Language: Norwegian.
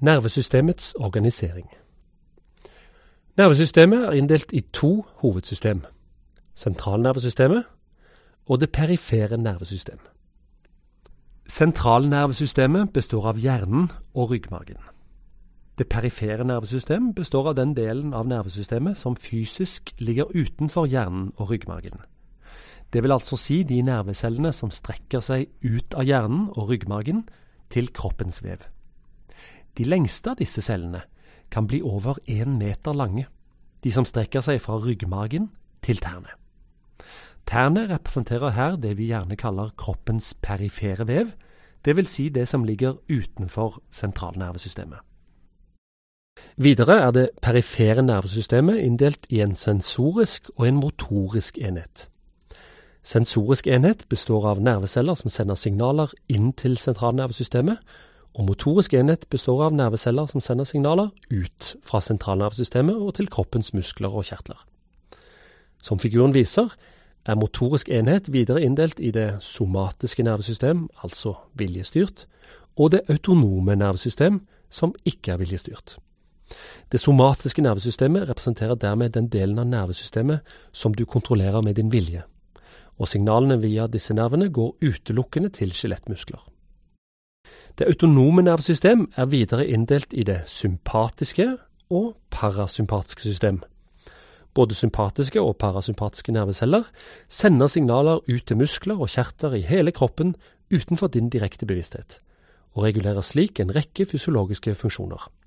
Nervesystemets organisering. Nervesystemet er inndelt i to hovedsystem, sentralnervesystemet og det perifere nervesystem. Sentralnervesystemet består av hjernen og ryggmargen. Det perifere nervesystem består av den delen av nervesystemet som fysisk ligger utenfor hjernen og ryggmargen. Det vil altså si de nervecellene som strekker seg ut av hjernen og ryggmargen til kroppens vev. De lengste av disse cellene kan bli over 1 meter lange, de som strekker seg fra ryggmargen til tærne. Tærne representerer her det vi gjerne kaller kroppens perifere vev, det vil si det som ligger utenfor sentralnervesystemet. Videre er det perifere nervesystemet inndelt i en sensorisk og en motorisk enhet. Sensorisk enhet består av nerveceller som sender signaler inn til sentralnervesystemet, og motorisk enhet består av nerveceller som sender signaler ut fra sentralnervesystemet og til kroppens muskler og kjertler. Som figuren viser, er motorisk enhet videre inndelt i det somatiske nervesystem, altså viljestyrt, og det autonome nervesystem, som ikke er viljestyrt. Det somatiske nervesystemet representerer dermed den delen av nervesystemet som du kontrollerer med din vilje, og signalene via disse nervene går utelukkende til skjelettmuskler. Det autonome nervesystem er videre inndelt i det sympatiske og parasympatiske system. Både sympatiske og parasympatiske nerveceller sender signaler ut til muskler og kjertler i hele kroppen utenfor din direkte bevissthet, og regulerer slik en rekke fysiologiske funksjoner.